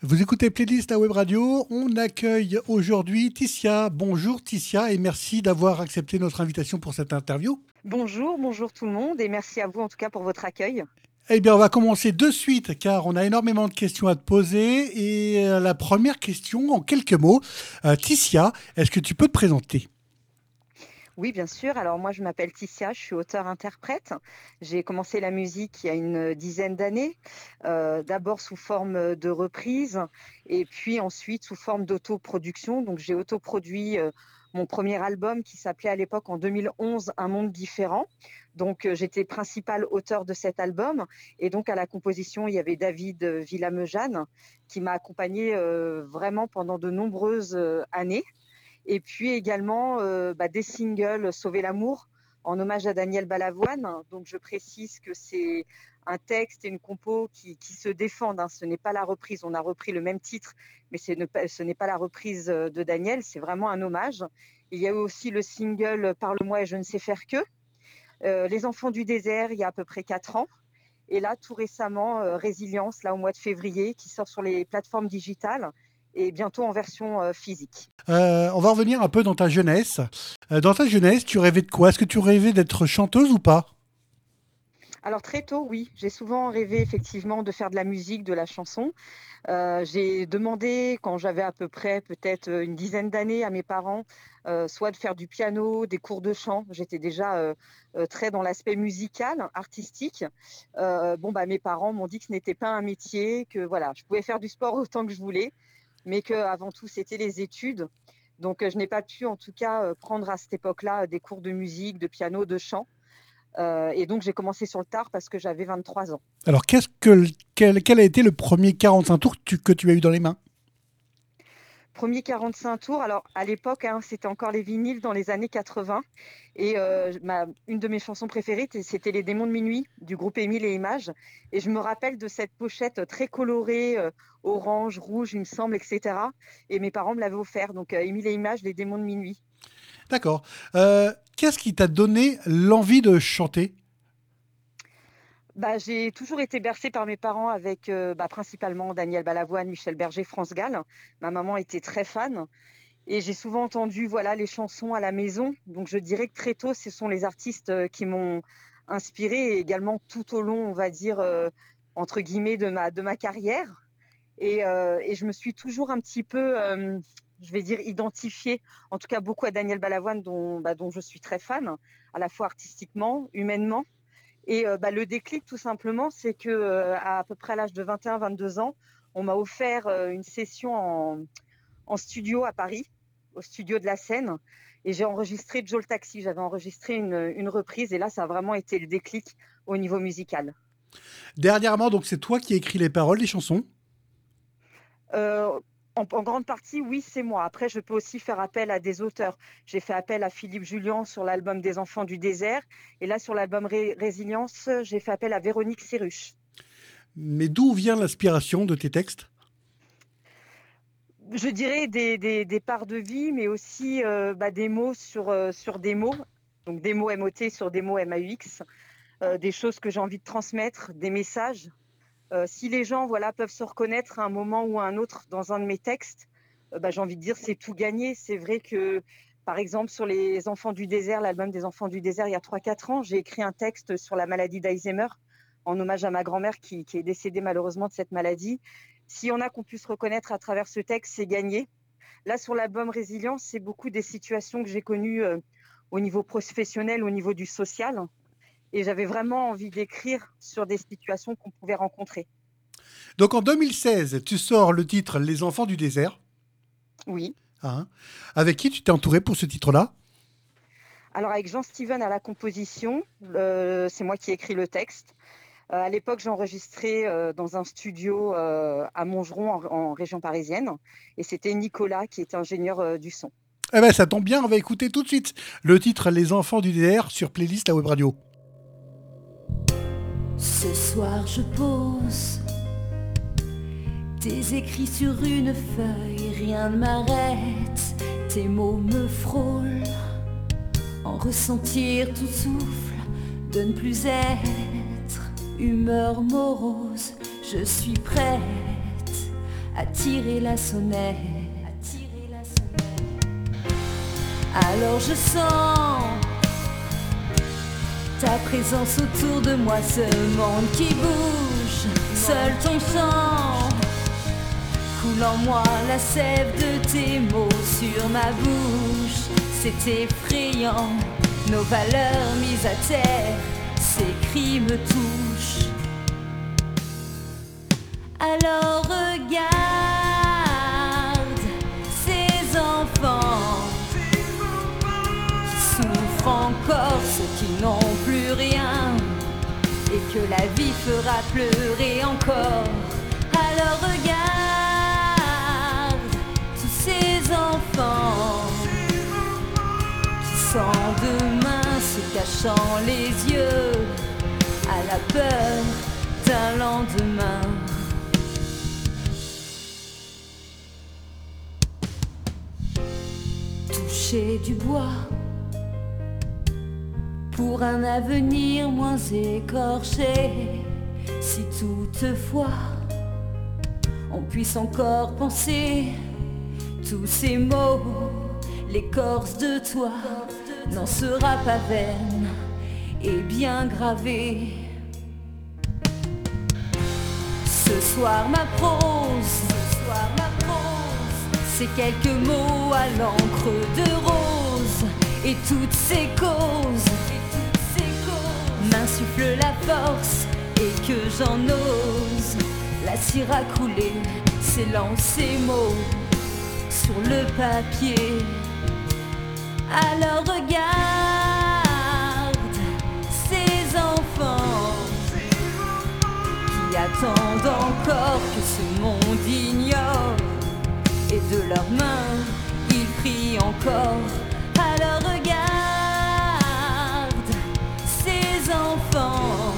Vous écoutez Playlist à Web Radio. On accueille aujourd'hui Ticia. Bonjour Ticia et merci d'avoir accepté notre invitation pour cette interview. Bonjour tout le monde et merci à vous en tout cas pour votre accueil. Eh bien, on va commencer de suite car on a énormément de questions à te poser. Et la première question, en quelques mots, Ticia, est-ce que tu peux te présenter? Oui, bien sûr. Alors moi, je m'appelle Ticia, je suis auteure-interprète. J'ai commencé la musique il y a une dizaine d'années, d'abord sous forme de reprise et puis ensuite sous forme d'autoproduction. Donc j'ai autoproduit mon premier album qui s'appelait à l'époque en 2011 Un monde différent. Donc j'étais principale auteure de cet album et donc à la composition, il y avait David Villamejane qui m'a accompagnée vraiment pendant de nombreuses années. Et puis également des singles Sauver l'amour en hommage à Daniel Balavoine. Donc je précise que c'est un texte et une compo qui se défendent. Ce n'est pas la reprise. On a repris le même titre, mais ce n'est pas la reprise de Daniel. C'est vraiment un hommage. Il y a eu aussi le single Parle-moi et je ne sais faire que. Les enfants du désert, il y a à peu près 4 ans. Et là, tout récemment, Résilience, là au mois de février, qui sort sur les plateformes digitales et bientôt en version physique. On va revenir un peu dans ta jeunesse. Dans ta jeunesse, tu rêvais de quoi? Est-ce que tu rêvais d'être chanteuse ou pas? Alors très tôt, oui, j'ai souvent rêvé effectivement de faire de la musique, de la chanson. J'ai demandé quand j'avais à peu près peut-être une dizaine d'années à mes parents, soit de faire du piano, des cours de chant. J'étais déjà très dans l'aspect musical, artistique. Mes parents m'ont dit que ce n'était pas un métier, que voilà, je pouvais faire du sport autant que je voulais, mais qu'avant tout, c'était les études. Donc, je n'ai pas pu, en tout cas, prendre à cette époque-là des cours de musique, de piano, de chant. Et donc, j'ai commencé sur le tard parce que j'avais 23 ans. Alors, quel a été le premier 45 tours que tu as eu dans les mains? Premier 45 tours, alors à l'époque, c'était encore les vinyles dans les années 80. Et une de mes chansons préférées, c'était Les Démons de minuit du groupe Émile et Images. Et je me rappelle de cette pochette très colorée, orange, rouge, il me semble, etc. Et mes parents me l'avaient offert. Donc, Émile et Images, Les Démons de minuit. D'accord. Qu'est-ce qui t'a donné l'envie de chanter? J'ai toujours été bercée par mes parents avec principalement Daniel Balavoine, Michel Berger, France Gall. Ma maman était très fan et j'ai souvent entendu les chansons à la maison. Donc je dirais que très tôt, ce sont les artistes qui m'ont inspirée et également tout au long, on va dire, entre guillemets, de ma carrière. Et je me suis toujours un petit peu, je vais dire, identifiée, en tout cas beaucoup à Daniel Balavoine, dont je suis très fan, à la fois artistiquement, humainement. Et le déclic, tout simplement, c'est que à peu près à l'âge de 21-22 ans, on m'a offert une session en studio à Paris, au studio de la Seine, et j'ai enregistré Joe le Taxi. J'avais enregistré une reprise, et là, ça a vraiment été le déclic au niveau musical. Dernièrement, donc c'est toi qui as écrit les paroles des chansons? Euh, en grande partie, oui, c'est moi. Après, je peux aussi faire appel à des auteurs. J'ai fait appel à Philippe Julien sur l'album des Enfants du désert. Et là, sur l'album Résilience, j'ai fait appel à Véronique Serruche. Mais d'où vient l'inspiration de tes textes? Je dirais des parts de vie, mais aussi des mots sur des mots. Donc des mots MOT sur des mots MAUX. Des choses que j'ai envie de transmettre, des messages. Si les gens peuvent se reconnaître à un moment ou à un autre dans un de mes textes, j'ai envie de dire c'est tout gagné. C'est vrai que, par exemple, sur les Enfants du désert, l'album des Enfants du désert, il y a 3-4 ans, j'ai écrit un texte sur la maladie d'Alzheimer en hommage à ma grand-mère qui est décédée malheureusement de cette maladie. S'il y en a qu'on puisse reconnaître à travers ce texte, c'est gagné. Là, sur l'album Résilience, c'est beaucoup des situations que j'ai connues au niveau professionnel, au niveau du social. Et j'avais vraiment envie d'écrire sur des situations qu'on pouvait rencontrer. Donc en 2016, tu sors le titre Les Enfants du désert. Oui. Hein. Avec qui tu t'es entouré pour ce titre-là? Alors avec Jean-Steven à la composition, c'est moi qui ai écrit le texte. À l'époque, j'ai enregistré dans un studio à Montgeron en région parisienne. Et c'était Nicolas qui était ingénieur du son. Eh ben ça tombe bien, on va écouter tout de suite le titre Les Enfants du désert sur Playlist à Web Radio. Ce soir je pose tes écrits sur une feuille, rien ne m'arrête, tes mots me frôlent, en ressentir tout souffle, de ne plus être humeur morose, je suis prête à tirer la sonnette. Alors je sens ta présence autour de moi, ce monde qui bouge, seul ton sang coule en moi, la sève de tes mots sur ma bouche. C'est effrayant, nos valeurs mises à terre, ces cris me touchent. Alors regarde ces enfants qui souffrent encore, ceux qui n'ont plus rien et que la vie fera pleurer encore. Alors regarde tous ces enfants qui sans demain, se cachant les yeux à la peur d'un lendemain. Toucher du bois pour un avenir moins écorché. Si toutefois on puisse encore penser tous ces mots, l'écorce de toi n'en sera pas vaine et bien gravée. Ce soir ma prose, c'est quelques mots à l'encre de rose, et toutes ces causes m'insufflent la force et que j'en ose. La cire a coulé, s'élance ces mots sur le papier. Alors regarde ces enfants qui attendent encore que ce monde ignore, et de leurs mains ils prient encore. Alors regarde ces enfants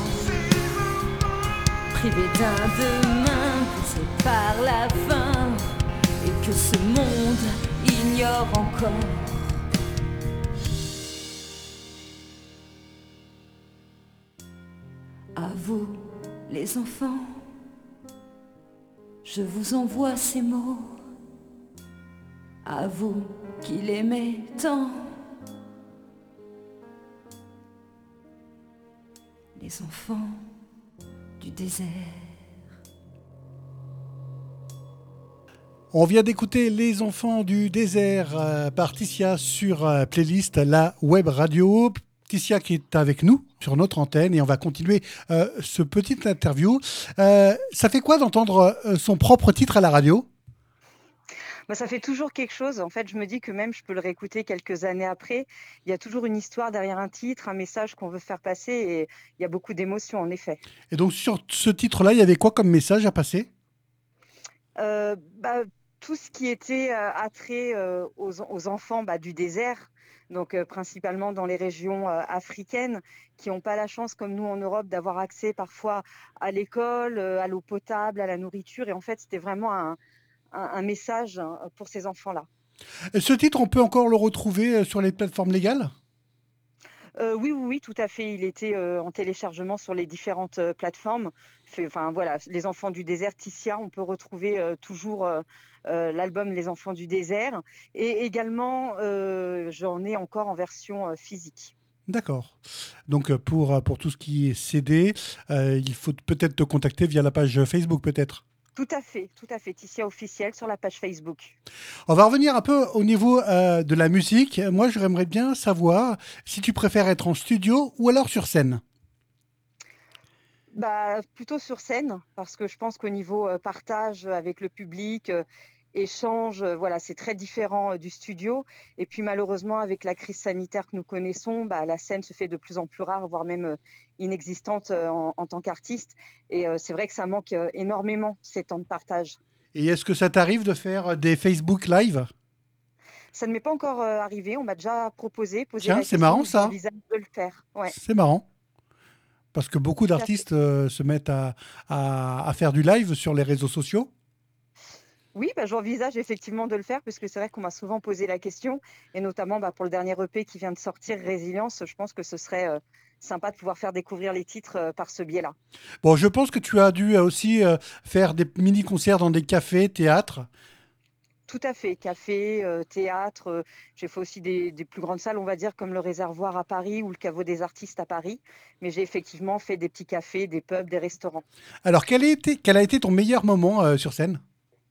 privés d'un demain, poussés par la faim, et que ce monde ignore encore. À vous, les enfants, je vous envoie ces mots. À vous qui l'aimez tant, les enfants du désert. On vient d'écouter Les Enfants du désert par Tissia sur playlist La Web Radio. Tissia qui est avec nous sur notre antenne et on va continuer ce petit interview. Ça fait quoi d'entendre son propre titre à la radio ? Bah, ça fait toujours quelque chose. En fait, je me dis que même je peux le réécouter quelques années après. Il y a toujours une histoire derrière un titre, un message qu'on veut faire passer, et il y a beaucoup d'émotions en effet. Et donc sur ce titre-là, il y avait quoi comme message à passer ? Tout ce qui était attrait aux enfants du désert, donc principalement dans les régions africaines, qui n'ont pas la chance, comme nous en Europe, d'avoir accès parfois à l'école, à l'eau potable, à la nourriture. Et en fait, c'était vraiment un message pour ces enfants-là. Et ce titre, on peut encore le retrouver sur les plateformes légales ? Oui, tout à fait. Il était en téléchargement sur les différentes plateformes. Voilà, Les Enfants du désert, Tissia, on peut retrouver toujours l'album Les Enfants du désert. Et également, j'en ai encore en version physique. D'accord. Donc pour tout ce qui est CD, il faut peut-être te contacter via la page Facebook peut-être. Tout à fait. Tissia officiel sur la page Facebook. On va revenir un peu au niveau de la musique. Moi, j'aimerais bien savoir si tu préfères être en studio ou alors sur scène. Plutôt sur scène, parce que je pense qu'au niveau partage avec le public, échange, c'est très différent du studio. Et puis malheureusement, avec la crise sanitaire que nous connaissons, la scène se fait de plus en plus rare, voire même inexistante en tant qu'artiste. Et c'est vrai que ça manque énormément, ces temps de partage. Et est-ce que ça t'arrive de faire des Facebook Live ? Ça ne m'est pas encore arrivé, on m'a déjà posé Tiens, la c'est question, marrant ça. j'envisage de le faire. Ouais. C'est marrant. Parce que beaucoup d'artistes se mettent à faire du live sur les réseaux sociaux. Oui, j'envisage effectivement de le faire parce que c'est vrai qu'on m'a souvent posé la question et notamment pour le dernier EP qui vient de sortir, Résilience, je pense que ce serait sympa de pouvoir faire découvrir les titres par ce biais-là. Bon, je pense que tu as dû aussi faire des mini-concerts dans des cafés, théâtres. Tout à fait, café, théâtre. J'ai fait aussi des plus grandes salles, on va dire, comme le Réservoir à Paris ou le Caveau des Artistes à Paris. Mais j'ai effectivement fait des petits cafés, des pubs, des restaurants. Alors, quel a été ton meilleur moment sur scène?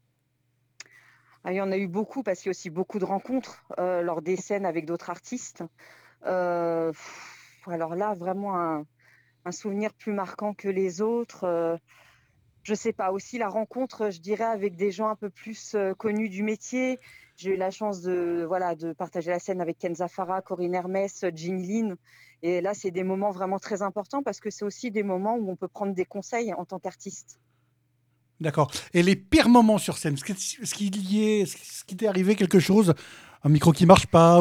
Ah, il y en a eu beaucoup parce qu'il y a aussi beaucoup de rencontres lors des scènes avec d'autres artistes. Euh, alors là, vraiment un souvenir plus marquant que les autres. Je sais pas, aussi la rencontre, je dirais, avec des gens un peu plus connus du métier. J'ai eu la chance de partager la scène avec Kenza Farah, Corinne Hermès, Ginny Lin. Et là, c'est des moments vraiment très importants parce que c'est aussi des moments où on peut prendre des conseils en tant qu'artiste. D'accord. Et les pires moments sur scène, est-ce qu'il t'est arrivé quelque chose, un micro qui marche pas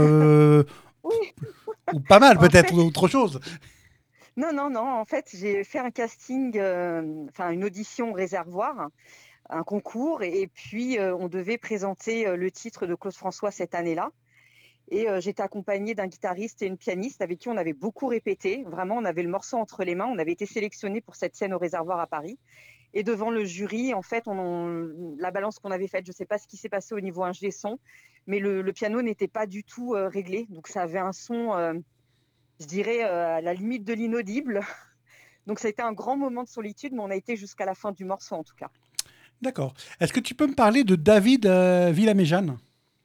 Oui, ou pas mal en peut-être, fait, ou autre chose? non, non, non. En fait, j'ai fait un casting, une audition au Réservoir, un concours, et puis on devait présenter le titre de Claude François cette année-là. Et j'étais accompagnée d'un guitariste et une pianiste avec qui on avait beaucoup répété. Vraiment, on avait le morceau entre les mains. On avait été sélectionnés pour cette scène au Réservoir à Paris. Et devant le jury, en fait, la balance qu'on avait faite, je ne sais pas ce qui s'est passé au niveau ingé son, mais le piano n'était pas du tout réglé. Donc ça avait un son, je dirais, à la limite de l'inaudible. Donc ça a été un grand moment de solitude, mais on a été jusqu'à la fin du morceau en tout cas. D'accord. Est-ce que tu peux me parler de David Villaméjane?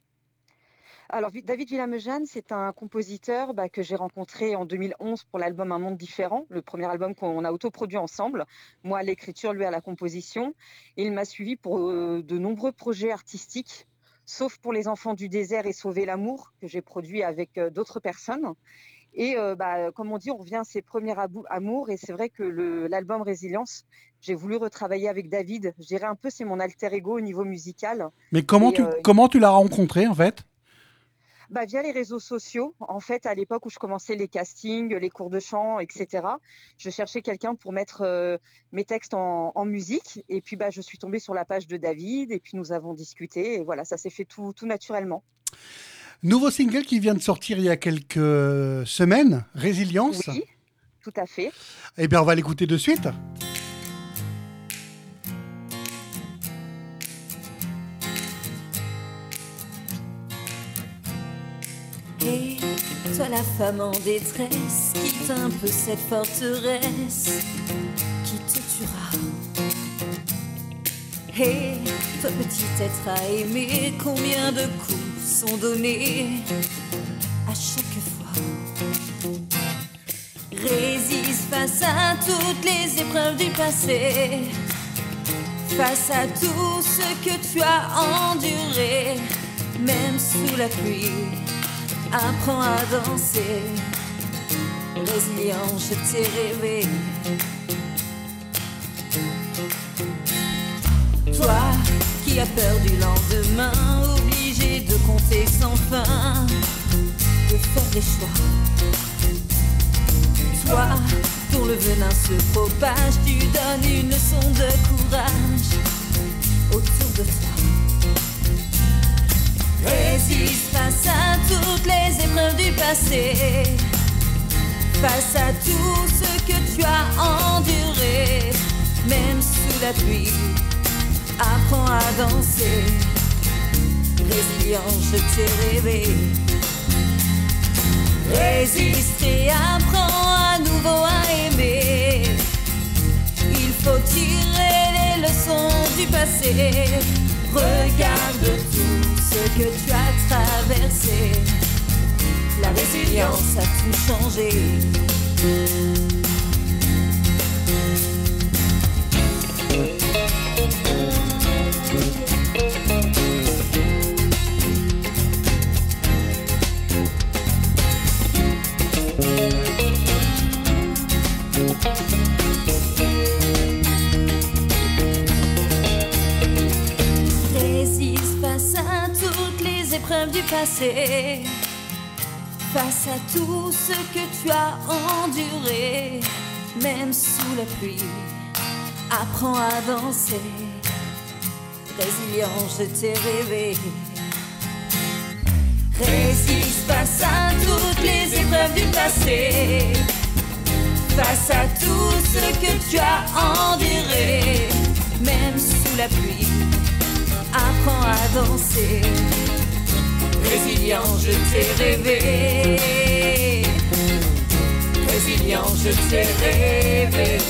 Alors, David Villamejeanne, c'est un compositeur que j'ai rencontré en 2011 pour l'album Un monde différent, le premier album qu'on a autoproduit ensemble. Moi à l'écriture, lui à la composition. Et il m'a suivi pour de nombreux projets artistiques, sauf pour Les Enfants du désert et Sauver l'amour, que j'ai produit avec d'autres personnes. Et comme on dit, on revient à ses premiers amours. Et c'est vrai que l'album Résilience, j'ai voulu retravailler avec David. Je dirais un peu, c'est mon alter ego au niveau musical. Mais Et comment tu l'as rencontré en fait? via les réseaux sociaux, en fait, à l'époque où je commençais les castings, les cours de chant, etc., je cherchais quelqu'un pour mettre mes textes en musique. Et puis, je suis tombée sur la page de David et puis nous avons discuté. Et voilà, ça s'est fait tout naturellement. Nouveau single qui vient de sortir il y a quelques semaines, Résilience. Oui, tout à fait. Eh bien, on va l'écouter de suite. Et toi la femme en détresse, quitte un peu cette forteresse qui te tuera. Et toi petit être à aimer, combien de coups sont donnés à chaque fois. Résiste face à toutes les épreuves du passé, face à tout ce que tu as enduré, même sous la pluie. Apprends à danser, résilient, je t'ai rêvé. Toi qui as peur du lendemain, obligé de compter sans fin, de faire des choix. Toi dont le venin se propage, tu donnes une leçon de courage autour de toi. Résiste face à toutes les épreuves du passé, face à tout ce que tu as enduré, même sous la pluie. Apprends à danser, résilient, je t'ai rêvé. Résiste et apprends à nouveau à aimer. Il faut tirer les leçons du passé. Regarde tout ce que tu as traversé. La résilience a tout changé. Résiste face à toutes les épreuves du passé, face à tout ce que tu as enduré, même sous la pluie. Apprends à danser, Résilient, je t'ai rêvé. Résiste face à toutes les épreuves du passé, face à tout ce que tu as enduré. Même sous la pluie, apprends à danser. Résilient, je t'ai rêvé. Résilient, je t'ai rêvé.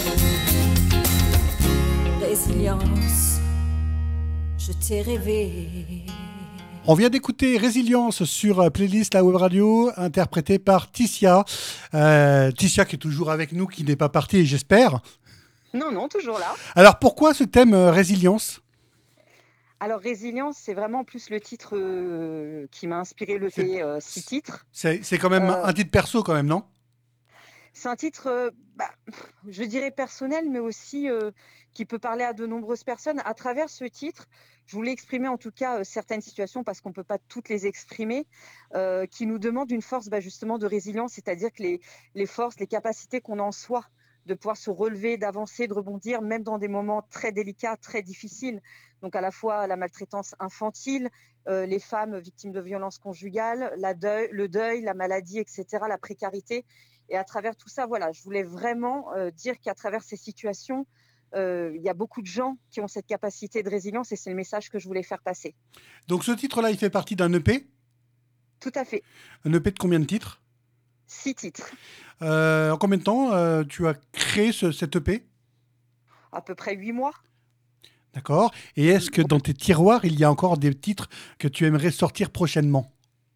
Résilience, je t'ai rêvé. On vient d'écouter Résilience sur Playlist La Web Radio, interprétée par Tissia. Tissia qui est toujours avec nous, qui n'est pas partie, j'espère. Non, toujours là. Alors pourquoi ce thème Résilience ? Alors, Résilience, c'est vraiment plus le titre qui m'a inspiré l'EP 6 titres. C'est quand même un titre perso quand même, non ? C'est un titre, je dirais personnel, mais aussi qui peut parler à de nombreuses personnes. À travers ce titre, je voulais exprimer en tout cas certaines situations, parce qu'on ne peut pas toutes les exprimer, qui nous demandent une force justement de résilience, c'est-à-dire que les forces, les capacités qu'on a en soi, de pouvoir se relever, d'avancer, de rebondir, même dans des moments très délicats, très difficiles. Donc à la fois la maltraitance infantile, les femmes victimes de violences conjugales, le deuil, la maladie, etc., la précarité. Et à travers tout ça, voilà, je voulais vraiment dire qu'à travers ces situations, il y a beaucoup de gens qui ont cette capacité de résilience, et c'est le message que je voulais faire passer. Donc ce titre-là, il fait partie d'un EP ? Tout à fait. Un EP de combien de titres ? 6 titres. En combien de temps tu as créé cet EP ? À peu près 8 mois. D'accord. Et est-ce que dans tes tiroirs, il y a encore des titres que tu aimerais sortir prochainement ?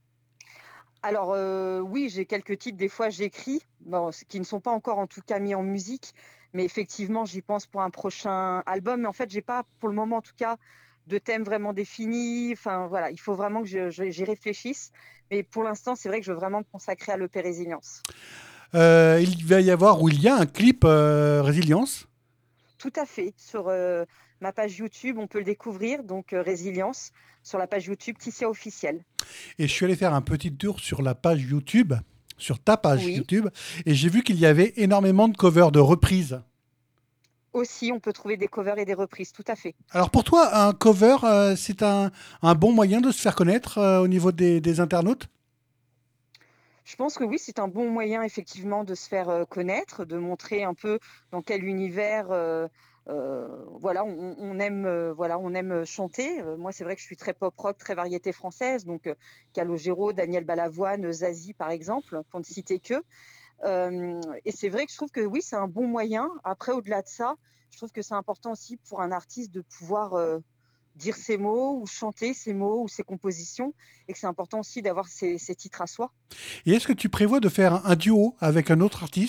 Alors oui, j'ai quelques titres, des fois j'écris, qui ne sont pas encore en tout cas mis en musique, mais effectivement j'y pense pour un prochain album. Mais en fait, j'ai pas pour le moment en tout cas de thème vraiment défini. Enfin voilà, il faut vraiment que j'y réfléchisse. Mais pour l'instant, c'est vrai que je veux vraiment me consacrer à l'EP Résilience. Il va y avoir, ou il y a un clip Résilience ? Tout à fait. Sur ma page YouTube, on peut le découvrir, donc Résilience, sur la page YouTube Tissia Officielle. Et je suis allé faire un petit tour sur la page YouTube, sur ta page Oui. YouTube, et j'ai vu qu'il y avait énormément de covers, de reprises. Aussi, on peut trouver des covers et des reprises, tout à fait. Alors pour toi, un cover, c'est un bon moyen de se faire connaître au niveau des internautes ? Je pense que oui, c'est un bon moyen effectivement de se faire connaître, de montrer un peu dans quel univers on aime chanter. Moi, c'est vrai que je suis très pop rock, très variété française, donc Calogero, Daniel Balavoine, Zazie par exemple, pour ne citer que. Et c'est vrai que je trouve que oui, c'est un bon moyen. Après, au-delà de ça, je trouve que c'est important aussi pour un artiste de pouvoir dire ses mots ou chanter ses mots ou ses compositions, et que c'est important aussi d'avoir ses titres à soi. Et est-ce que tu prévois de faire un duo avec un autre artiste ?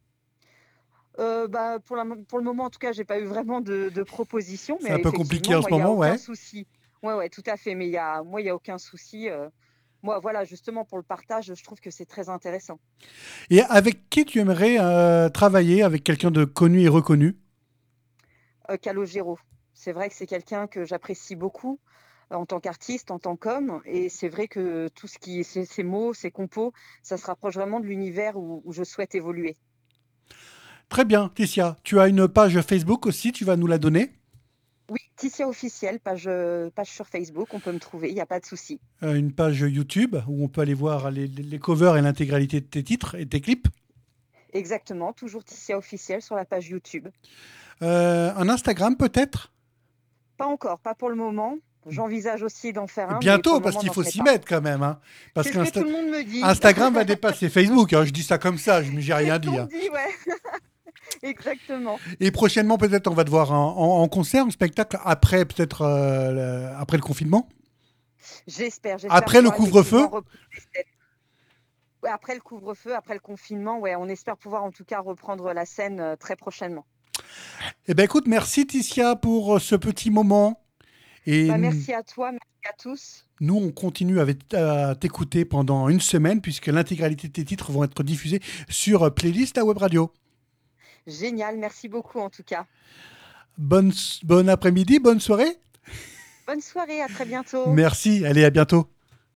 Pour le moment, en tout cas, j'ai pas eu vraiment de proposition. C'est un peu compliqué en ce moment, ouais. Il y a ouais. aucun souci. Ouais, tout à fait. Mais il y a aucun souci. Moi, voilà, justement, pour le partage, je trouve que c'est très intéressant. Et avec qui tu aimerais travailler ? Avec quelqu'un de connu et reconnu ? Calogero. C'est vrai que c'est quelqu'un que j'apprécie beaucoup en tant qu'artiste, en tant qu'homme. Et c'est vrai que tout ce qui est ces mots, ces compos, ça se rapproche vraiment de l'univers où je souhaite évoluer. Très bien, Tissia. Tu as une page Facebook aussi, tu vas nous la donner ? Oui, Tissia Officielle, page sur Facebook, on peut me trouver, il n'y a pas de souci. Une page YouTube où on peut aller voir les covers et l'intégralité de tes titres et tes clips ? Exactement, toujours Tissia Officielle sur la page YouTube. Un Instagram peut-être ? Pas encore, pas pour le moment. J'envisage aussi d'en faire un. Bientôt, parce qu'il faut s'y mettre quand même. Hein. Parce c'est ce que tout le monde me dit. Instagram va dépasser Facebook. Hein. Je dis ça comme ça, j'ai rien dit. Hein. Dit, ouais. Exactement. Et prochainement, peut-être, on va te voir en concert, en spectacle, après peut-être après le confinement. J'espère. Après le couvre-feu. Après le couvre-feu, après le confinement, ouais, on espère pouvoir en tout cas reprendre la scène très prochainement. Eh bien, écoute, merci Tissia pour ce petit moment. Et merci à toi, merci à tous. Nous, on continue à t'écouter pendant une semaine, puisque l'intégralité de tes titres vont être diffusés sur Playlist La Web Radio. Génial, merci beaucoup en tout cas. Bon après-midi, bonne soirée. Bonne soirée, à très bientôt. Merci, allez, à bientôt.